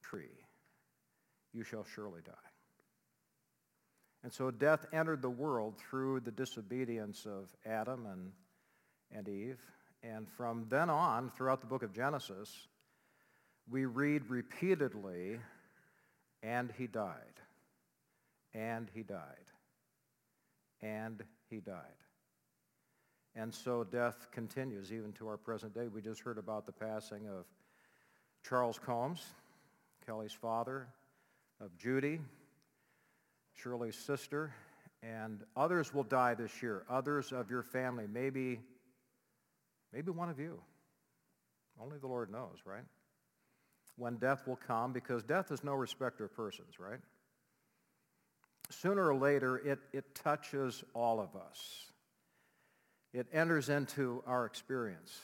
tree, you shall surely die. And so death entered the world through the disobedience of Adam and Eve. And from then on, throughout the book of Genesis, we read repeatedly, and he died, and he died, and he died. And so death continues even to our present day. We just heard about the passing of Charles Combs, Kelly's father, of Judy, Shirley's sister, and others will die this year. Others of your family, maybe one of you. Only the Lord knows, right? When death will come, because death is no respecter of persons, right? Sooner or later, it touches all of us. It enters into our experience.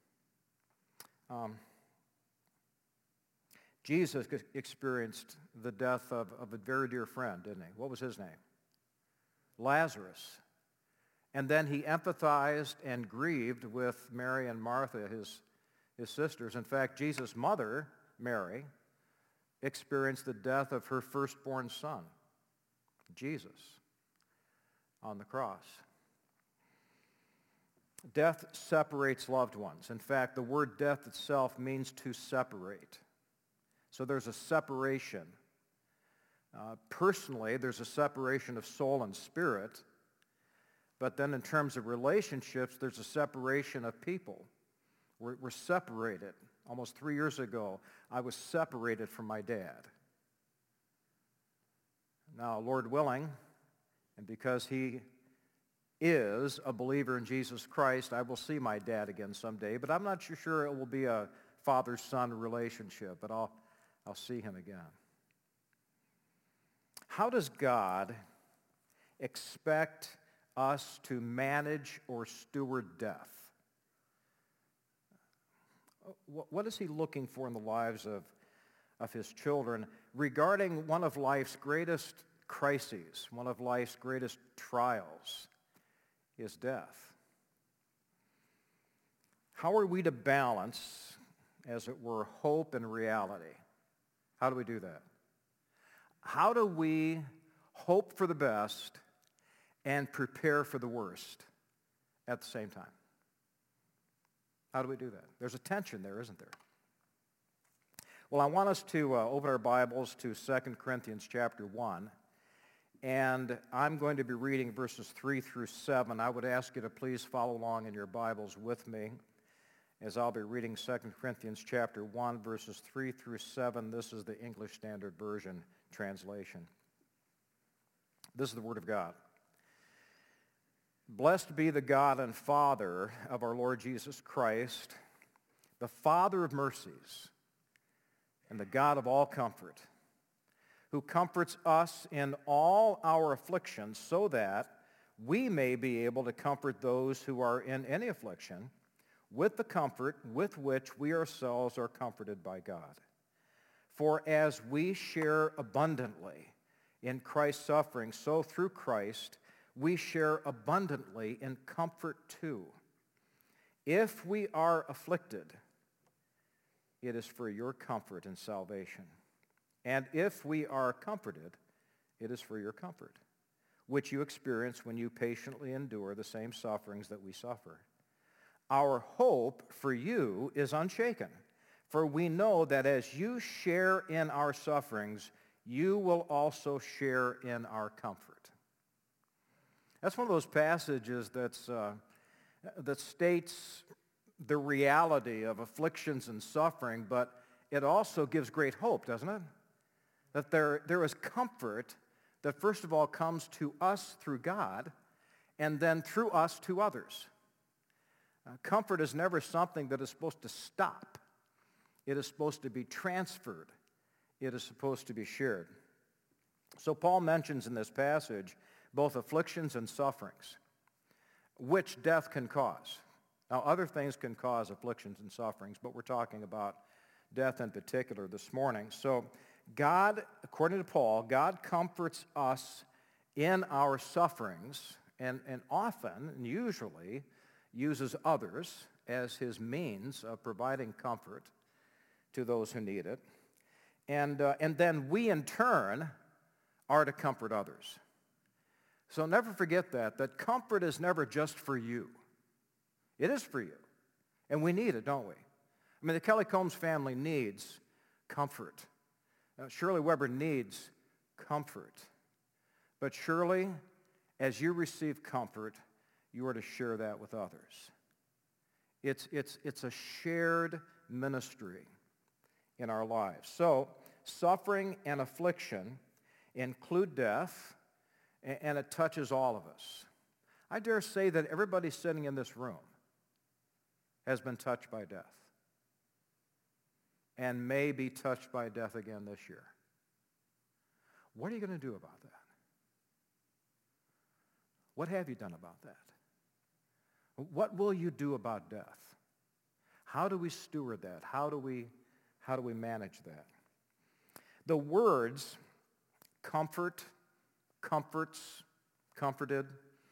Jesus experienced the death of a very dear friend, didn't he? What was his name? Lazarus. And then he empathized and grieved with Mary and Martha, his sisters. In fact, Jesus' mother, Mary, experienced the death of her firstborn son, Jesus, on the cross. Death separates loved ones. In fact, the word death itself means to separate. So there's a separation. Personally, there's a separation of soul and spirit. But then in terms of relationships, there's a separation of people. We're separated. Almost 3 years ago, I was separated from my dad. Now, Lord willing, and because he is a believer in Jesus Christ, I will see my dad again someday. But I'm not sure it will be a father-son relationship, but I'll see him again. How does God expect us to manage or steward death? What is he looking for in the lives of his children regarding one of life's greatest crises, one of life's greatest trials, is death? How are we to balance, as it were, hope and reality? How do we do that? How do we hope for the best and prepare for the worst at the same time? How do we do that? There's a tension there, isn't there? Well, I want us to open our Bibles to 2 Corinthians chapter 1, and I'm going to be reading verses 3 through 7. I would ask you to please follow along in your Bibles with me as I'll be reading 2 Corinthians chapter 1, verses 3 through 7. This is the English Standard Version translation. This is the Word of God. Blessed be the God and Father of our Lord Jesus Christ, the Father of mercies and the God of all comfort, who comforts us in all our afflictions so that we may be able to comfort those who are in any affliction with the comfort with which we ourselves are comforted by God. For as we share abundantly in Christ's suffering, so through Christ we share abundantly in comfort too. If we are afflicted, it is for your comfort and salvation. And if we are comforted, it is for your comfort, which you experience when you patiently endure the same sufferings that we suffer. Our hope for you is unshaken, for we know that as you share in our sufferings, you will also share in our comfort. That's one of those passages that states the reality of afflictions and suffering, but it also gives great hope, doesn't it? That there is comfort that first of all comes to us through God, and then through us to others. Comfort is never something that is supposed to stop. It is supposed to be transferred. It is supposed to be shared. So Paul mentions in this passage both afflictions and sufferings, which death can cause. Now, other things can cause afflictions and sufferings, but we're talking about death in particular this morning. So God, according to Paul, God comforts us in our sufferings and often and usually uses others as his means of providing comfort to those who need it. And then we, in turn, are to comfort others. So never forget that comfort is never just for you. It is for you. And we need it, don't we? I mean, the Kelly Combs family needs comfort. Shirley Weber needs comfort. But surely, as you receive comfort, you are to share that with others. It's a shared ministry in our lives. So, suffering and affliction include death, and it touches all of us. I dare say that everybody sitting in this room has been touched by death and may be touched by death again this year. What are you going to do about that? What have you done about that? What will you do about death? How do we steward that? How do we manage that? The words comfort, comforts, comforted,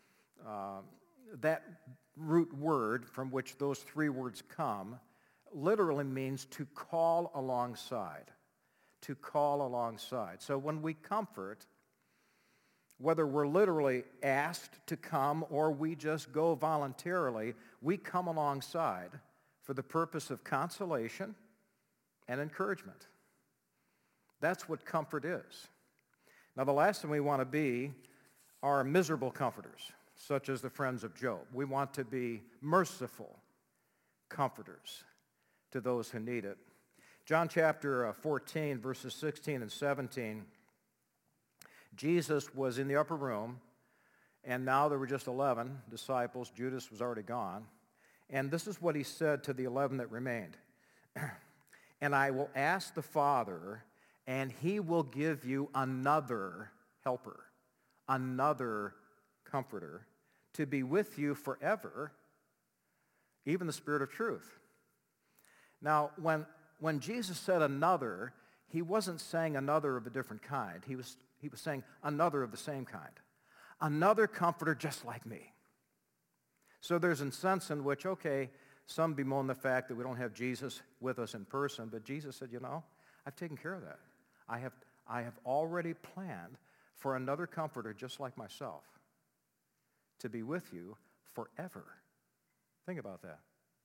that root word from which those three words come literally means to call alongside. To call alongside. So when we comfort, whether we're literally asked to come or we just go voluntarily, we come alongside for the purpose of consolation and encouragement. That's what comfort is. Now, the last thing we want to be are miserable comforters, such as the friends of Job. We want to be merciful comforters to those who need it. John chapter 14, verses 16 and 17, Jesus was in the upper room, and now there were just 11 disciples. Judas was already gone. And this is what he said to the 11 that remained. And I will ask the Father, and he will give you another helper, another comforter, to be with you forever, even the Spirit of truth. Now, when Jesus said another, he wasn't saying another of a different kind. He was saying another of the same kind. Another comforter just like me. So there's a sense in which, okay, some bemoan the fact that we don't have Jesus with us in person, but Jesus said, I've taken care of that. I have already planned for another comforter just like myself to be with you forever. Think about that.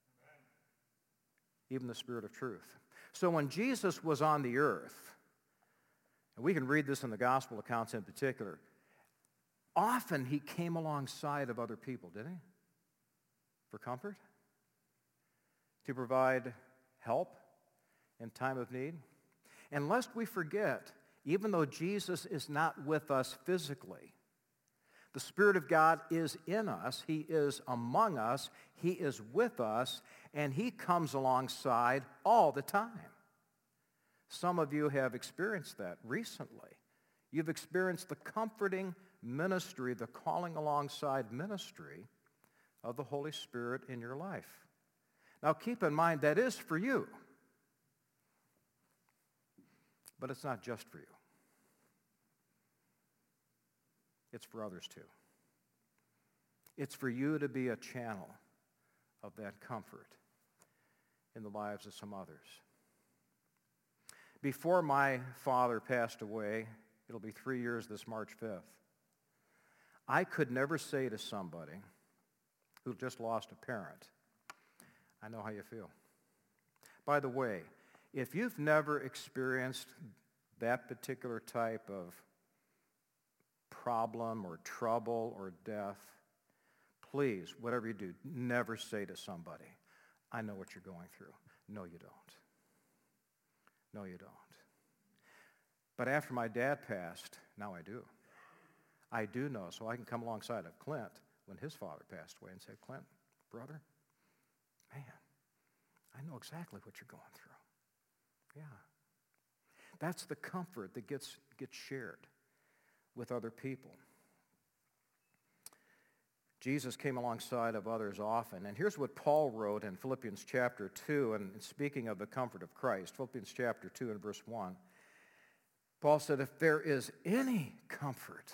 Even the Spirit of truth. So when Jesus was on the earth, and we can read this in the gospel accounts in particular, often he came alongside of other people, didn't he? For comfort? To provide help in time of need? And lest we forget, even though Jesus is not with us physically, the Spirit of God is in us, he is among us, he is with us, and he comes alongside all the time. Some of you have experienced that recently. You've experienced the comforting ministry, the calling alongside ministry of the Holy Spirit in your life. Now keep in mind that is for you, but it's not just for you. It's for others too. It's for you to be a channel of that comfort in the lives of some others. Before my father passed away, it'll be 3 years this March 5th, I could never say to somebody who just lost a parent, I know how you feel. By the way, if you've never experienced that particular type of problem or trouble or death, please, whatever you do, never say to somebody, I know what you're going through. No, you don't. No, you don't. But after my dad passed, now I do. I do know, so I can come alongside of Clint when his father passed away and say, Clint, brother, man, I know exactly what you're going through. Yeah. That's the comfort that gets shared with other people. Jesus came alongside of others often. And here's what Paul wrote in Philippians chapter 2, and speaking of the comfort of Christ, Philippians chapter 2 and verse 1. Paul said, if there is any comfort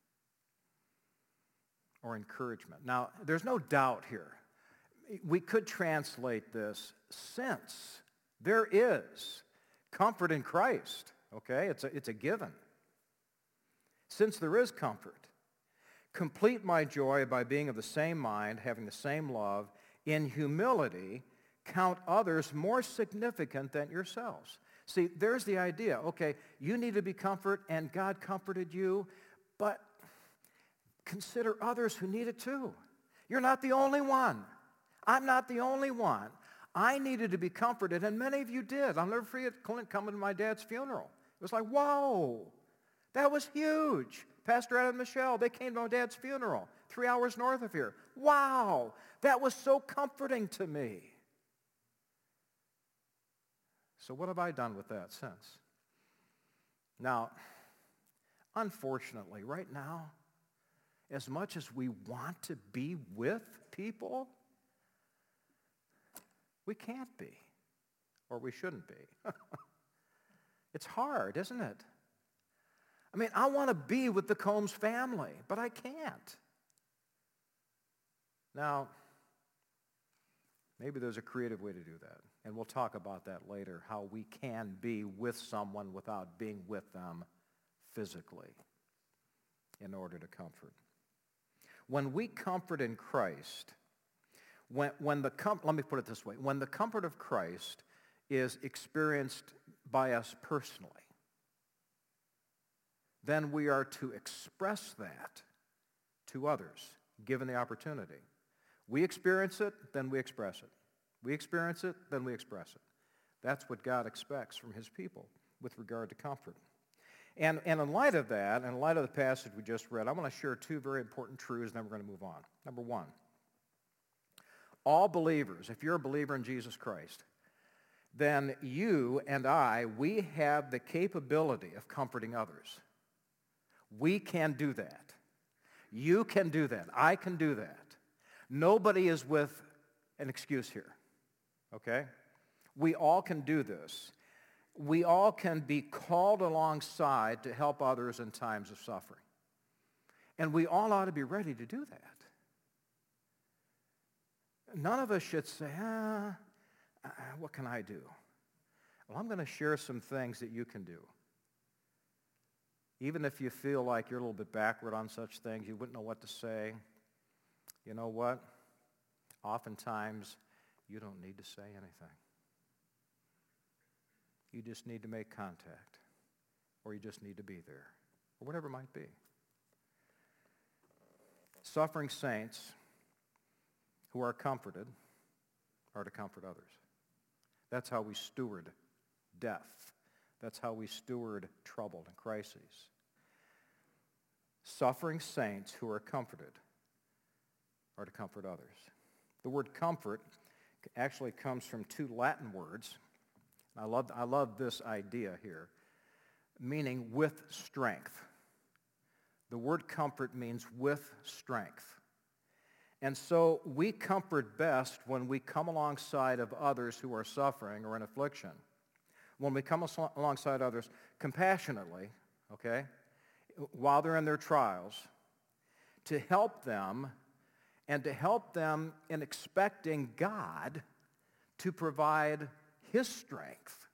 or encouragement. Now, there's no doubt here. We could translate this, since there is Comfort in Christ, okay? It's a given. Since there is comfort, complete my joy by being of the same mind, having the same love, in humility, count others more significant than yourselves. See, there's the idea. Okay, you need to be comfort, and God comforted you, but consider others who need it too. You're not the only one. I'm not the only one. I needed to be comforted, and many of you did. I'll never forget Clint coming to my dad's funeral. It was like, whoa, that was huge. Pastor Adam and Michelle, they came to my dad's funeral 3 hours north of here. Wow, that was so comforting to me. So what have I done with that since? Now, unfortunately, right now, as much as we want to be with people, we can't be, or we shouldn't be. It's hard, isn't it? I mean, I want to be with the Combs family, but I can't. Now, maybe there's a creative way to do that, and we'll talk about that later, how we can be with someone without being with them physically in order to comfort. When we comfort in Christ, let me put it this way. When the comfort of Christ is experienced by us personally, then we are to express that to others, given the opportunity. We experience it, then we express it. We experience it, then we express it. That's what God expects from his people with regard to comfort. And in light of that, and in light of the passage we just read, I want to share two very important truths, and then we're going to move on. Number one, all believers, if you're a believer in Jesus Christ, then you and I, we have the capability of comforting others. We can do that. You can do that. I can do that. Nobody is with an excuse here, okay? We all can do this. We all can be called alongside to help others in times of suffering. And we all ought to be ready to do that. None of us should say, what can I do? Well, I'm going to share some things that you can do. Even if you feel like you're a little bit backward on such things, you wouldn't know what to say, you know what? Oftentimes, you don't need to say anything. You just need to make contact, or you just need to be there, or whatever it might be. Suffering saints who are comforted are to comfort others. That's how we steward death. That's how we steward trouble and crises. Suffering saints who are comforted are to comfort others. The word comfort actually comes from two Latin words. I love this idea here, meaning with strength. The word comfort means with strength. And so we comfort best when we come alongside of others who are suffering or in affliction. When we come alongside others compassionately, okay, while they're in their trials, to help them and to help them in expecting God to provide his strength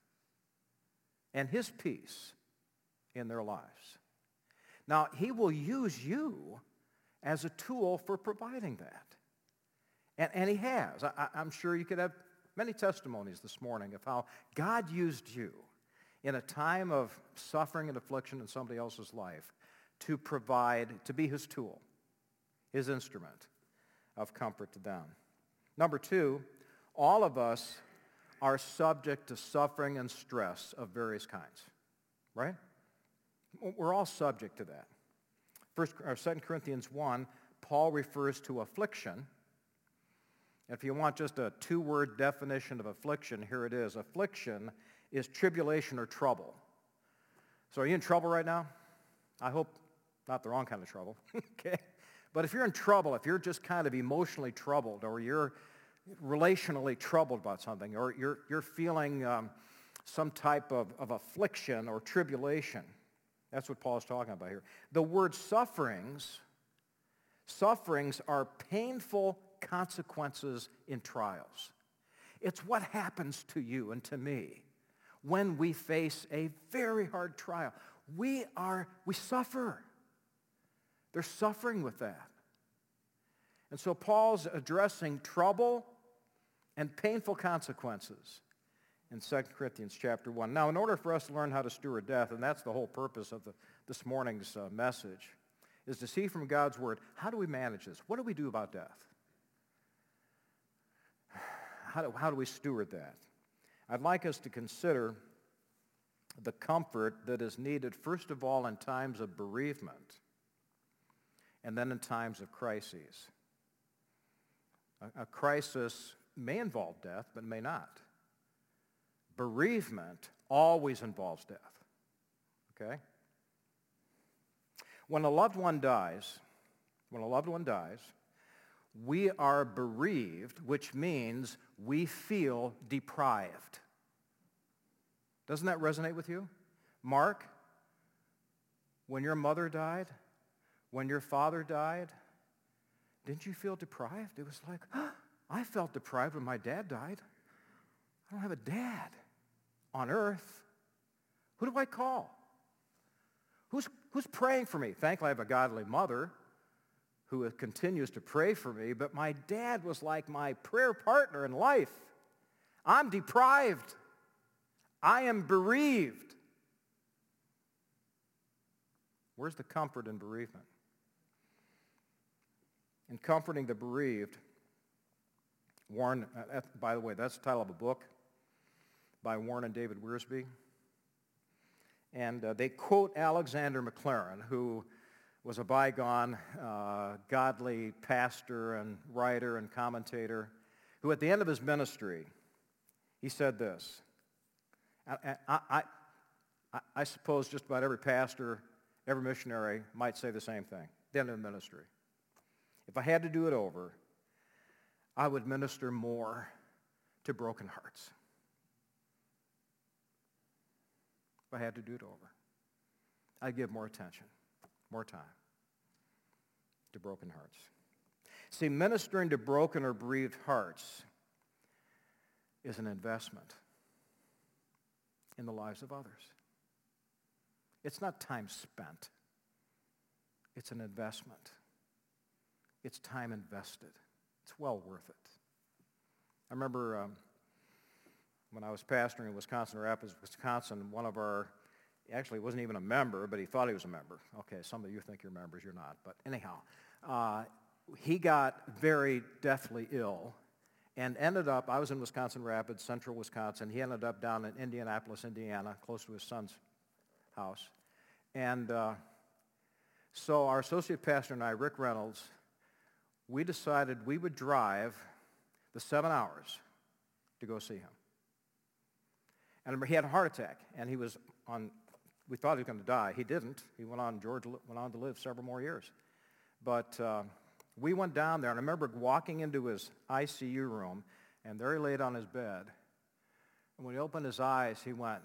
and his peace in their lives. Now, he will use you as a tool for providing that. And he has. I'm sure you could have many testimonies this morning of how God used you in a time of suffering and affliction in somebody else's life to provide, to be his tool, his instrument of comfort to them. Number two, all of us are subject to suffering and stress of various kinds, right? We're all subject to that. 2 Corinthians 1, Paul refers to affliction. If you want just a two-word definition of affliction, here it is. Affliction is tribulation or trouble. So are you in trouble right now? I hope not the wrong kind of trouble, okay? But if you're in trouble, if you're just kind of emotionally troubled, or you're relationally troubled about something, or you're feeling some type of affliction or tribulation, that's what Paul's talking about here. The word sufferings are painful consequences in trials. It's what happens to you and to me when we face a very hard trial. We suffer. There's suffering with that. And so Paul's addressing trouble and painful consequences in 2 Corinthians chapter 1. Now, in order for us to learn how to steward death, and that's the whole purpose of this morning's message, is to see from God's Word, how do we manage this? What do we do about death? How do we steward that? I'd like us to consider the comfort that is needed, first of all, in times of bereavement, and then in times of crises. A crisis may involve death, but may not. Bereavement always involves death, okay? When a loved one dies, we are bereaved, which means we feel deprived. Doesn't that resonate with you? Mark, when your mother died, when your father died, didn't you feel deprived? It was like, I felt deprived when my dad died. I don't have a dad on earth. Who do I call? Who's praying for me? Thankfully, I have a godly mother who continues to pray for me, but my dad was like my prayer partner in life. I'm deprived. I am bereaved. Where's the comfort in bereavement? In comforting the bereaved, Warren, by the way, that's the title of a book by Warren and David Wiersbe. And they quote Alexander McLaren, who was a bygone godly pastor and writer and commentator, who at the end of his ministry, he said this. I suppose just about every pastor, every missionary might say the same thing, at the end of the ministry. If I had to do it over, I would minister more to broken hearts. If I had to do it over, I'd give more attention, more time to broken hearts. See, ministering to broken or bereaved hearts is an investment in the lives of others. It's not time spent. It's an investment. It's time invested. It's well worth it. I remember when I was pastoring in Wisconsin Rapids, Wisconsin, one of our, actually wasn't even a member, but he thought he was a member. Okay, some of you think you're members, you're not. But anyhow, he got very deathly ill and ended up, I was in Wisconsin Rapids, central Wisconsin. He ended up down in Indianapolis, Indiana, close to his son's house. And so our associate pastor and I, Rick Reynolds, we decided we would drive the 7 hours to go see him. And he had a heart attack, and we thought he was going to die. He didn't. George went on to live several more years. But we went down there, and I remember walking into his ICU room, and there he laid on his bed. And when he opened his eyes, he went,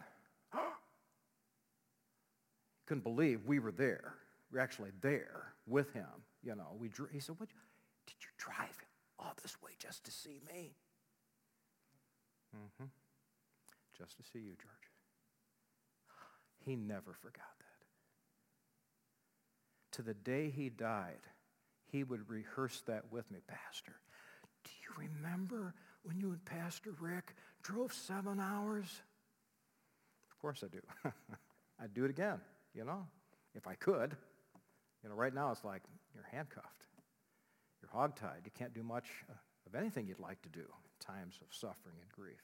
couldn't believe we were there. We were actually there with him. You know, he said, did you drive all this way just to see me? Mm-hmm. Just to see you, George. He never forgot that. To the day he died, he would rehearse that with me. Pastor, do you remember when you and Pastor Rick drove 7 hours? Of course I do. I'd do it again, if I could. Right now it's like you're handcuffed. You're hogtied. You can't do much of anything you'd like to do in times of suffering and grief.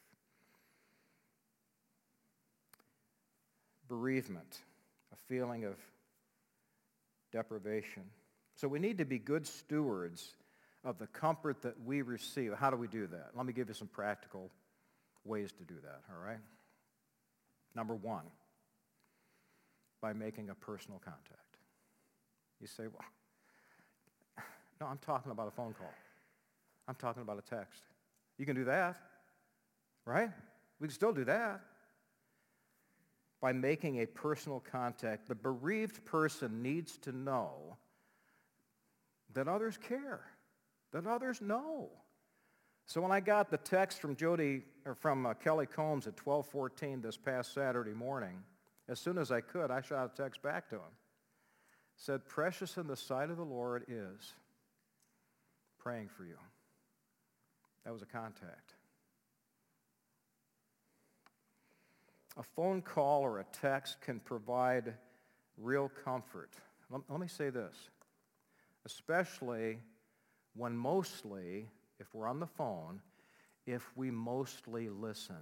Bereavement, a feeling of deprivation. So we need to be good stewards of the comfort that we receive. How do we do that? Let me give you some practical ways to do that, all right? Number one, by making a personal contact. You say, well, no, I'm talking about a phone call. I'm talking about a text. You can do that, right? We can still do that. By making a personal contact, the bereaved person needs to know that others care, that others know. So when I got the text from Kelly Combs at 12:14 this past Saturday morning, as soon as I could, I shot a text back to him. Said, precious in the sight of the Lord is praying for you. That was a contact. A phone call or a text can provide real comfort. Let me say this, especially when mostly, if we're on the phone, if we mostly listen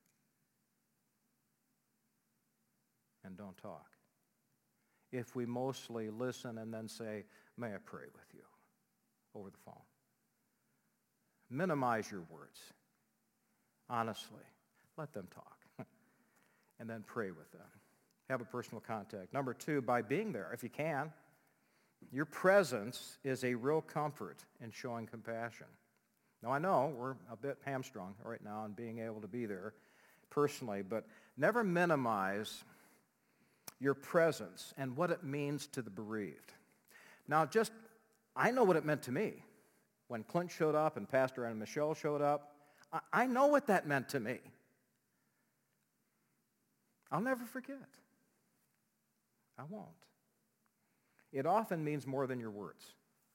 and don't talk. If we mostly listen and then say, may I pray with you over the phone. Minimize your words. Honestly, let them talk. And then pray with them. Have a personal contact. Number 2, by being there, if you can. Your presence is a real comfort in showing compassion. Now, I know we're a bit hamstrung right now in being able to be there personally, but never minimize your presence and what it means to the bereaved. Now, I know what it meant to me. When Clint showed up and Pastor and Michelle showed up, I know what that meant to me. I'll never forget. I won't. It often means more than your words.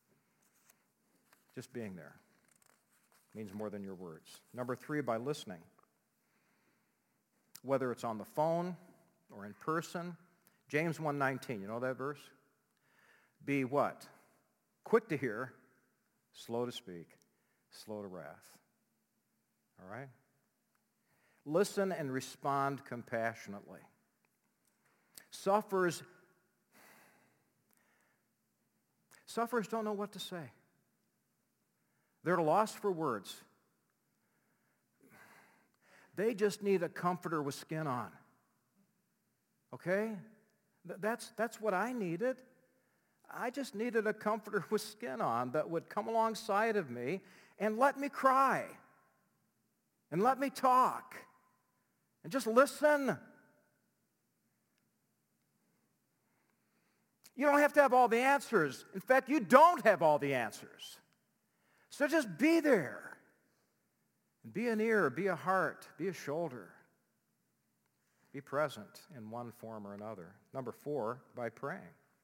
Just being there means more than your words. Number 3, by listening. Whether it's on the phone or in person. James 1:19, you know that verse? Be what? Quick to hear, slow to speak, slow to wrath. All right? Listen and respond compassionately. Sufferers don't know what to say. They're at a loss for words. They just need a comforter with skin on. Okay? That's what I needed. I just needed a comforter with skin on that would come alongside of me and let me cry and let me talk and just listen. You don't have to have all the answers. In fact, you don't have all the answers. So just be there. Be an ear, be a heart, be a shoulder. Be present in one form or another. Number 4, by praying.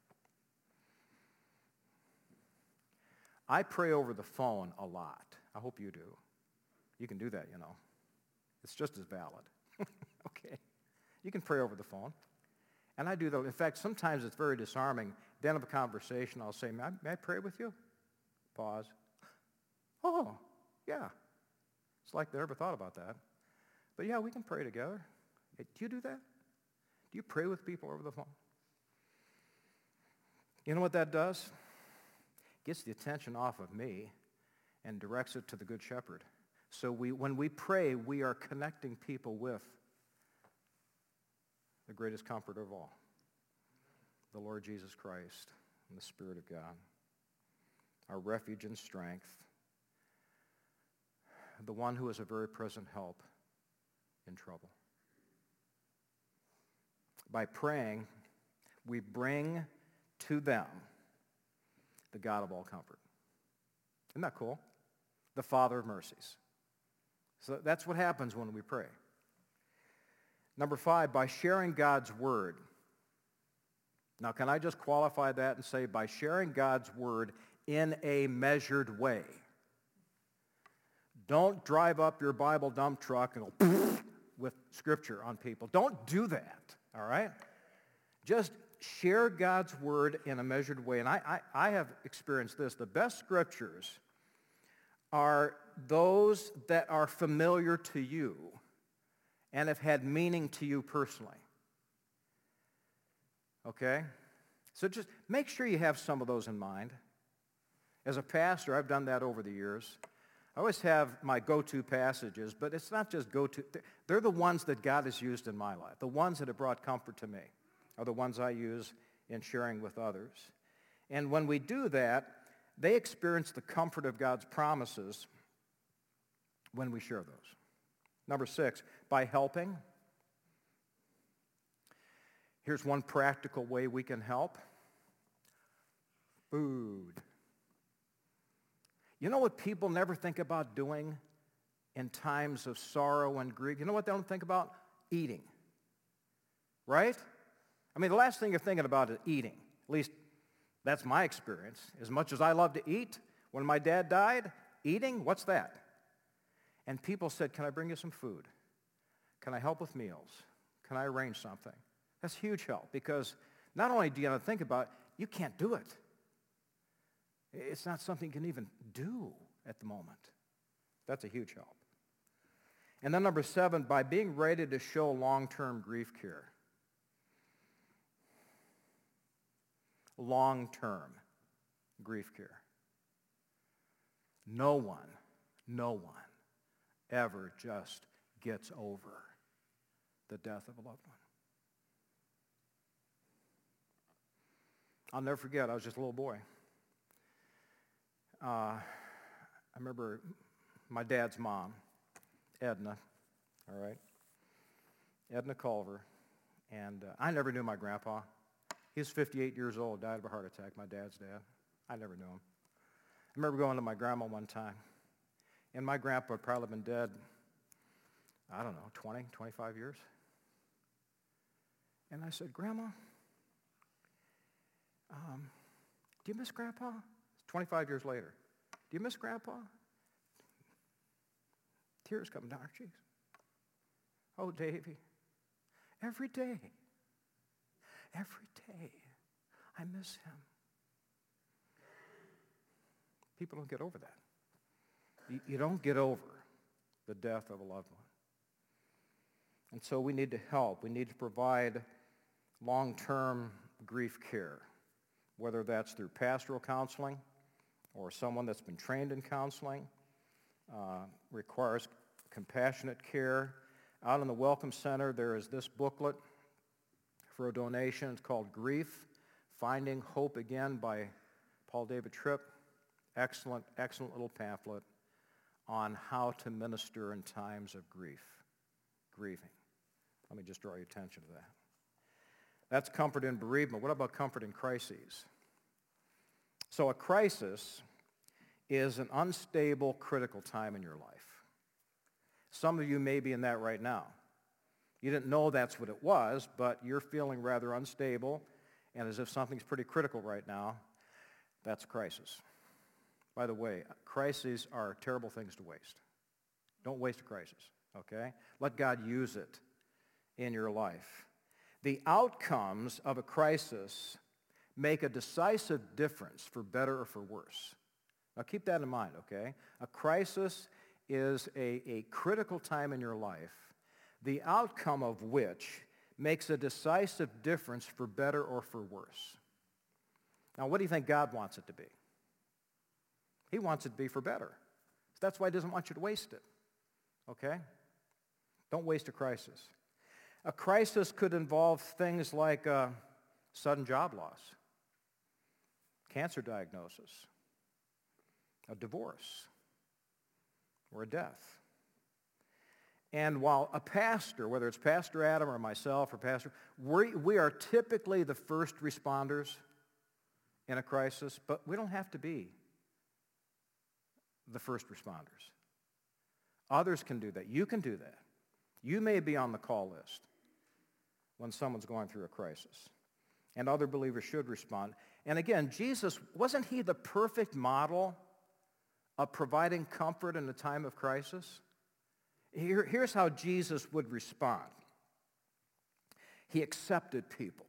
I pray over the phone a lot. I hope you do. You can do that, you know. It's just as valid. Okay. You can pray over the phone. And I do that. In fact, sometimes it's very disarming. At the end of a conversation, I'll say, may I pray with you? Pause. Oh, yeah. It's like they never thought about that. But yeah, we can pray together. Hey, do you do that? Do you pray with people over the phone? You know what that does? Gets the attention off of me and directs it to the Good Shepherd. So when we pray, we are connecting people with the greatest comfort of all, the Lord Jesus Christ and the Spirit of God, our refuge and strength, the one who is a very present help in trouble. By praying, we bring to them the God of all comfort. Isn't that cool? The Father of mercies. So that's what happens when we pray. Number 5, by sharing God's word. Now, can I just qualify that and say by sharing God's word in a measured way? Don't drive up your Bible dump truck and go with Scripture on people. Don't do that, all right? Just share God's word in a measured way. And I have experienced this. The best Scriptures are those that are familiar to you and have had meaning to you personally. Okay? So just make sure you have some of those in mind. As a pastor, I've done that over the years. I always have my go-to passages, but it's not just go-to. They're the ones that God has used in my life. The ones that have brought comfort to me are the ones I use in sharing with others. And when we do that, they experience the comfort of God's promises when we share those. Number 6, by helping. Here's one practical way we can help. Food. You know what people never think about doing in times of sorrow and grief, you know what they don't think about? Eating. Right? I mean, the last thing you're thinking about is eating. At least that's my experience. As much as I love to eat, when my dad died, eating, what's that? And people said, can I bring you some food? Can I help with meals? Can I arrange something? That's huge help because not only do you have to think about it, you can't do it. It's not something you can even do at the moment. That's a huge help. And then number 7, by being ready to show long-term grief care. Long-term grief care. No one ever just gets over the death of a loved one. I'll never forget, I was just a little boy. I remember my dad's mom, Edna, all right? Edna Culver. And I never knew my grandpa. He was 58 years old, died of a heart attack, my dad's dad. I never knew him. I remember going to my grandma one time, and my grandpa had probably been dead, I don't know, 20, 25 years. And I said, Grandma, do you miss Grandpa? 25 years later. Do you miss Grandpa? Tears coming down her cheeks. Oh, Davy, every day, I miss him. People don't get over that. You don't get over the death of a loved one. And so we need to help. We need to provide long-term grief care, whether that's through pastoral counseling or someone that's been trained in counseling, requires compassionate care. Out in the Welcome Center, there is this booklet for a donation. It's called Grief, Finding Hope Again by Paul David Tripp. Excellent little pamphlet on how to minister in times of grieving. Let me just draw your attention to that. That's comfort in bereavement. What about comfort in crises? So a crisis is an unstable, critical time in your life. Some of you may be in that right now. You didn't know that's what it was, but you're feeling rather unstable and as if something's pretty critical right now. That's a crisis. By the way, crises are terrible things to waste. Don't waste a crisis, okay? Let God use it in your life. The outcomes of a crisis make a decisive difference for better or for worse. Now keep that in mind, okay? A crisis is a critical time in your life, the outcome of which makes a decisive difference for better or for worse. Now what do you think God wants it to be? He wants it to be for better. That's why he doesn't want you to waste it, okay? Don't waste a crisis. A crisis could involve things like sudden job loss, cancer diagnosis, a divorce, or a death. And while a pastor, whether it's Pastor Adam or myself or Pastor, we are typically the first responders in a crisis, but we don't have to be the first responders. Others can do that. You can do that. You may be on the call list when someone's going through a crisis. And other believers should respond. And again, Jesus, wasn't he the perfect model of providing comfort in a time of crisis? Here's how Jesus would respond. He accepted people.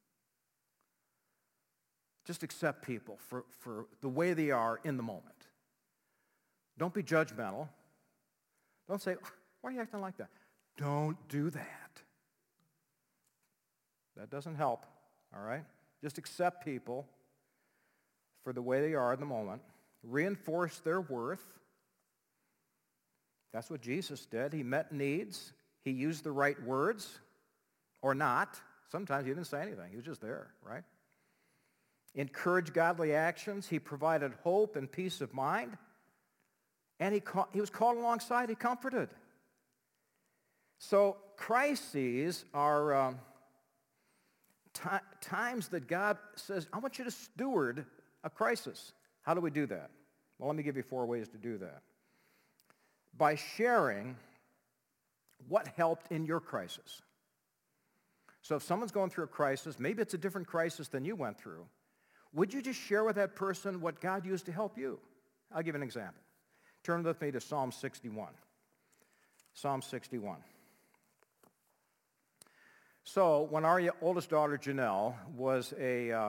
Just accept people for the way they are in the moment. Don't be judgmental. Don't say, why are you acting like that? Don't do that. That doesn't help, all right? Just accept people for the way they are in the moment. Reinforce their worth. That's what Jesus did. He met needs. He used the right words or not. Sometimes he didn't say anything. He was just there, right? Encourage godly actions. He provided hope and peace of mind. And he was called alongside. He comforted. So crises are times that God says, I want you to steward a crisis. How do we do that? Well, let me give you 4 ways to do that. by sharing what helped in your crisis. So if someone's going through a crisis, maybe it's a different crisis than you went through, would you just share with that person what God used to help you? I'll give you an example. Turn with me to Psalm 61. Psalm 61. So when our oldest daughter, Janelle, was a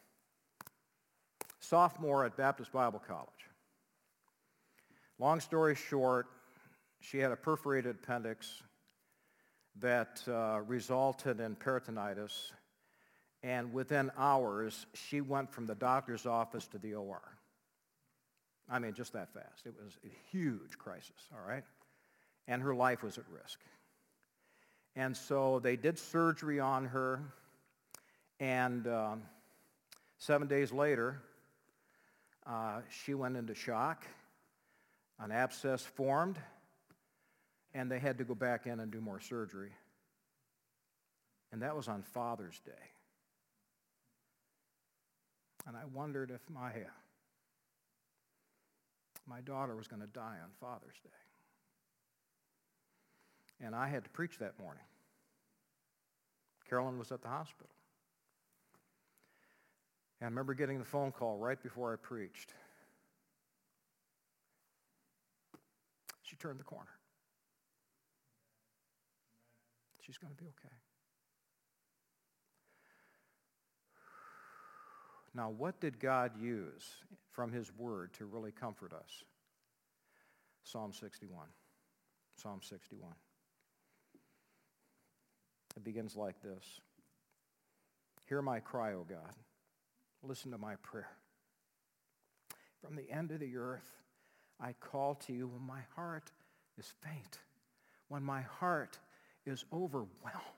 sophomore at Baptist Bible College, long story short, she had a perforated appendix that resulted in peritonitis, and within hours, she went from the doctor's office to the OR. I mean, just that fast. It was a huge crisis, all right? And her life was at risk. And so they did surgery on her, and 7 days later, she went into shock. An abscess formed, and they had to go back in and do more surgery. And that was on Father's Day. And I wondered if my daughter was going to die on Father's Day. And I had to preach that morning. Carolyn was at the hospital. And I remember getting the phone call right before I preached. She turned the corner. She's going to be okay. Now, what did God use from his word to really comfort us? Psalm 61. Psalm 61. It begins like this. Hear my cry, O God. Listen to my prayer. From the end of the earth, I call to you when my heart is faint, when my heart is overwhelmed,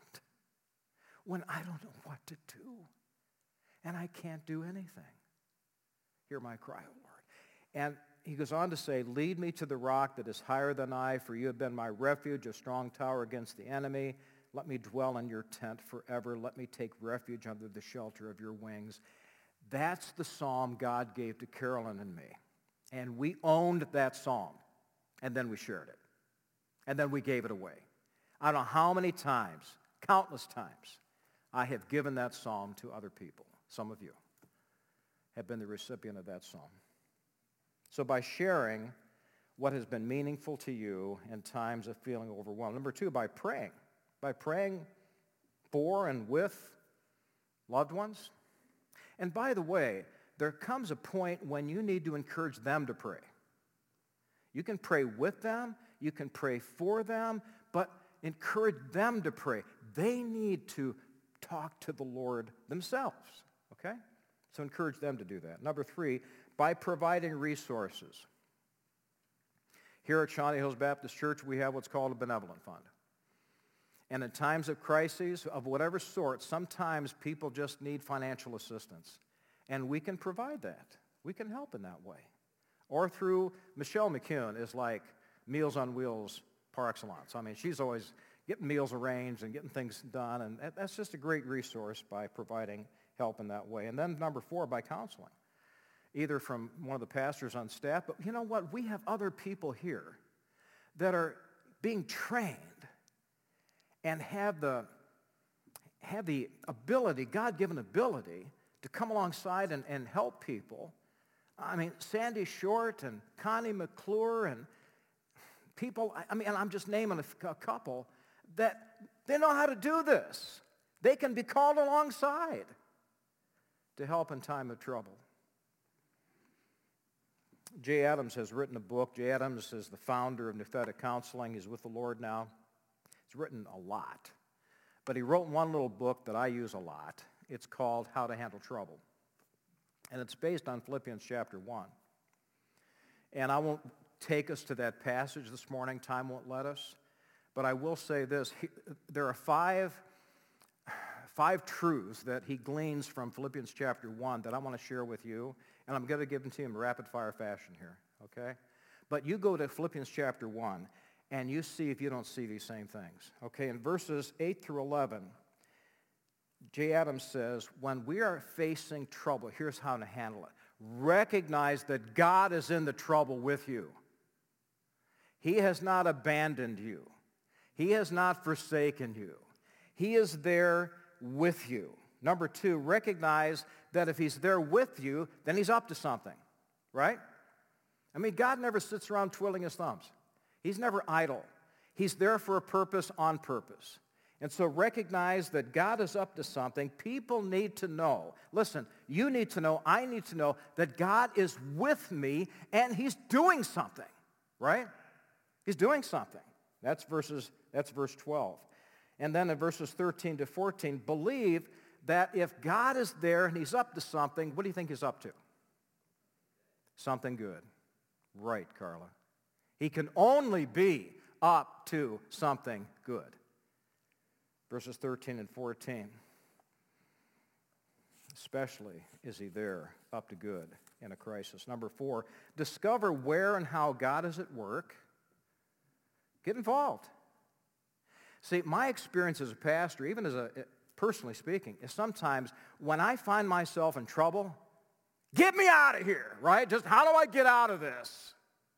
when I don't know what to do, and I can't do anything. Hear my cry, O Lord. And he goes on to say, lead me to the rock that is higher than I, for you have been my refuge, a strong tower against the enemy. Let me dwell in your tent forever. Let me take refuge under the shelter of your wings. That's the psalm God gave to Carolyn and me. And we owned that psalm. And then we shared it. And then we gave it away. I don't know how many times, countless times, I have given that psalm to other people. Some of you have been the recipient of that psalm. So by sharing what has been meaningful to you in times of feeling overwhelmed. Number two, by praying. By praying for and with loved ones. And by the way, there comes a point when you need to encourage them to pray. You can pray with them, you can pray for them, but encourage them to pray. They need to talk to the Lord themselves, okay? So encourage them to do that. Number three, by providing resources. Here at Shawnee Hills Baptist Church, we have what's called a benevolent fund. And in times of crises of whatever sort, sometimes people just need financial assistance. And we can provide that. We can help in that way. Or through, Michelle McCune is like Meals on Wheels par excellence. I mean, she's always getting meals arranged and getting things done. And that's just a great resource by providing help in that way. And then number four, by counseling. Either from one of the pastors on staff, but you know what? We have other people here that are being trained and have the ability, God-given ability, to come alongside and help people. I mean, Sandy Short and Connie McClure and people, I mean, I'm just naming a couple, that they know how to do this. They can be called alongside to help in time of trouble. Jay Adams has written a book. Jay Adams is the founder of Nefeta Counseling. He's with the Lord now. He's written a lot. But he wrote one little book that I use a lot. It's called How to Handle Trouble. And it's based on Philippians chapter 1. And I won't take us to that passage this morning. Time won't let us. But I will say this. There are five truths that he gleans from Philippians chapter 1 that I want to share with you. And I'm going to give them to you in rapid-fire fashion here, okay? But you go to Philippians chapter 1, and you see if you don't see these same things. Okay, in verses 8 through 11, Jay Adams says, when we are facing trouble, here's how to handle it. Recognize that God is in the trouble with you. He has not abandoned you. He has not forsaken you. He is there with you. Number two, recognize that if he's there with you, then he's up to something, right? I mean, God never sits around twiddling his thumbs. He's never idle. He's there for a purpose, on purpose. And so recognize that God is up to something. People need to know. Listen, you need to know, I need to know that God is with me and he's doing something, right? He's doing something. That's verse 12. And then in verses 13 to 14, believe that if God is there and he's up to something, what do you think he's up to? Something good. Right, Carla. He can only be up to something good. Verses 13 and 14. Especially is he there up to good in a crisis. Number 4, discover where and how God is at work. Get involved. See, my experience as a pastor, even as personally speaking, is sometimes when I find myself in trouble, get me out of here, right? Just how do I get out of this?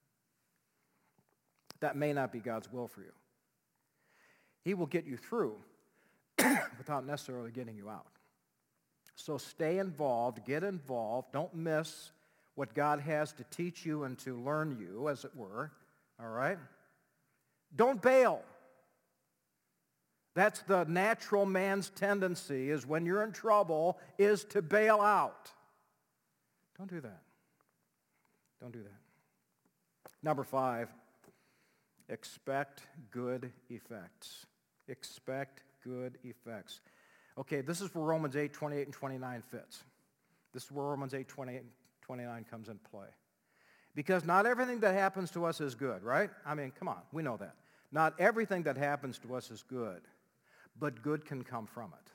That may not be God's will for you. He will get you through without necessarily getting you out. So stay involved, get involved. Don't miss what God has to teach you and to learn you, as it were, all right? Don't bail. That's the natural man's tendency, is when you're in trouble, is to bail out. Don't do that. Don't do that. Number 5, expect good effects. Expect good effects. Okay, this is where Romans 8, 28 and 29 fits. This is where Romans 8, 28 and 29 comes into play. Because not everything that happens to us is good, right? I mean, come on, we know that. Not everything that happens to us is good, but good can come from it.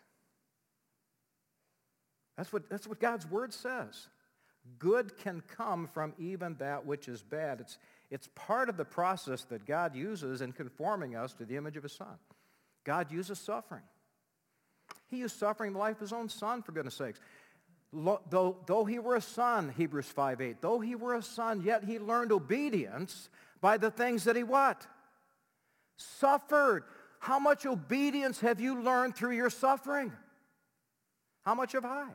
That's what God's word says. Good can come from even that which is bad. It's part of the process that God uses in conforming us to the image of his Son. God uses suffering. He used suffering in the life of his own Son, for goodness sakes. Though he were a son, Hebrews 5:8, though he were a son, yet he learned obedience by the things that he what? Suffered. How much obedience have you learned through your suffering? How much have I?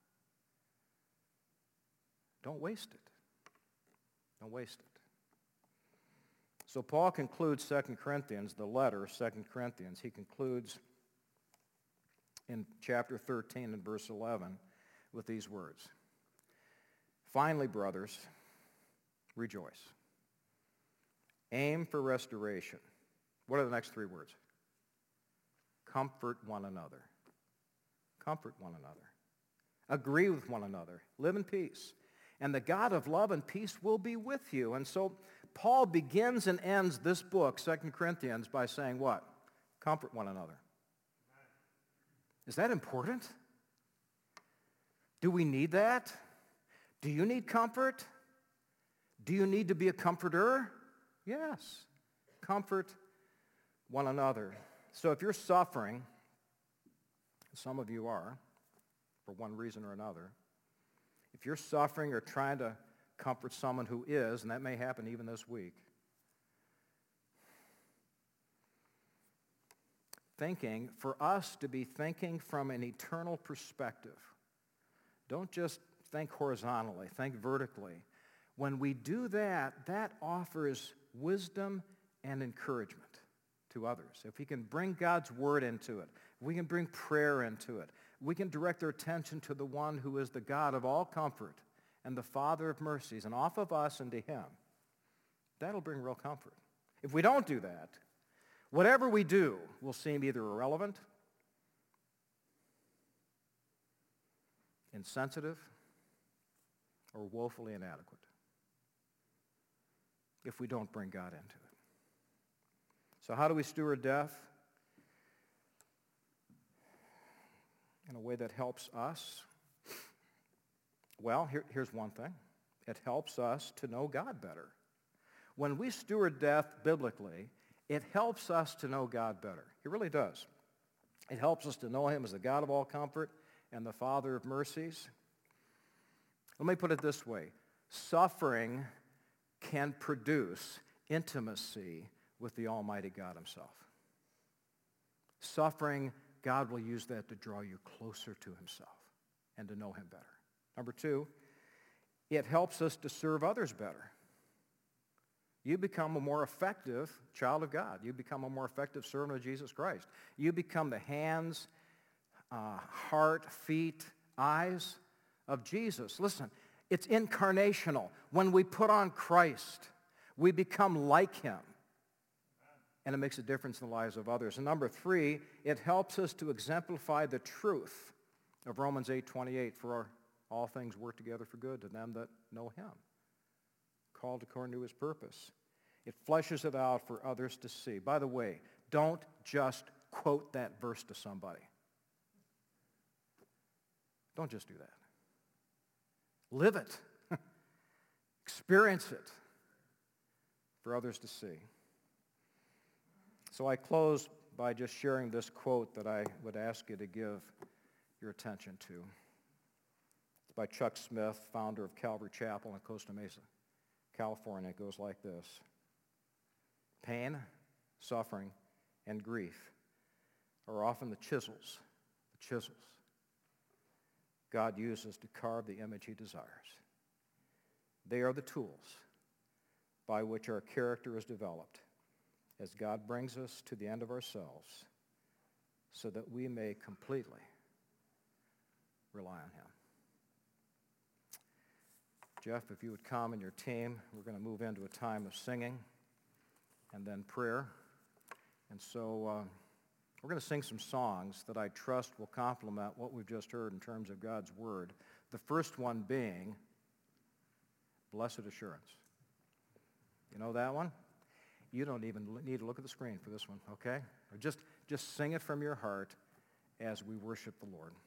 Don't waste it. Don't waste it. So Paul concludes 2 Corinthians, the letter, 2 Corinthians. He concludes in chapter 13 and verse 11 with these words. Finally, brothers, rejoice. Aim for restoration. What are the next 3 words? Comfort one another. Comfort one another. Agree with one another. Live in peace. And the God of love and peace will be with you. And so Paul begins and ends this book, 2 Corinthians, by saying what? Comfort one another. Is that important? Do we need that? Do you need comfort? Do you need to be a comforter? Yes. Comfort one another. So if you're suffering, some of you are, for one reason or another, if you're suffering or trying to comfort someone who is, and that may happen even this week, for us to be thinking from an eternal perspective. Don't just think horizontally, think vertically. When we do that, that offers wisdom and encouragement to others. If we can bring God's word into it, we can bring prayer into it, we can direct our attention to the one who is the God of all comfort and the Father of mercies, and off of us and to him. That'll bring real comfort. If we don't do that, whatever we do will seem either irrelevant, insensitive, or woefully inadequate if we don't bring God into it. So how do we steward death? In a way that helps us. Well, here's one thing. It helps us to know God better. When we steward death biblically, it helps us to know God better. It really does. It helps us to know him as the God of all comfort and the Father of mercies. Let me put it this way. Suffering can produce intimacy with the Almighty God himself. Suffering, God will use that to draw you closer to himself and to know him better. Number two, it helps us to serve others better. You become a more effective child of God. You become a more effective servant of Jesus Christ. You become the hands, heart, feet, eyes of Jesus. Listen, it's incarnational. When we put on Christ, we become like him. And it makes a difference in the lives of others. And number three, it helps us to exemplify the truth of Romans 8:28, for all things work together for good to them that know him, called according to his purpose. It fleshes it out for others to see. By the way, don't just quote that verse to somebody. Don't just do that. Live it. Experience it for others to see. So I close by just sharing this quote that I would ask you to give your attention to. It's by Chuck Smith, founder of Calvary Chapel in Costa Mesa, California. It goes like this. Pain, suffering, and grief are often the chisels God uses to carve the image he desires. They are the tools by which our character is developed as God brings us to the end of ourselves so that we may completely rely on him. Jeff, if you would come and your team, we're going to move into a time of singing and then prayer. And so we're going to sing some songs that I trust will complement what we've just heard in terms of God's word. The first one being Blessed Assurance. You know that one? You don't even need to look at the screen for this one, okay? Or just sing it from your heart as we worship the Lord.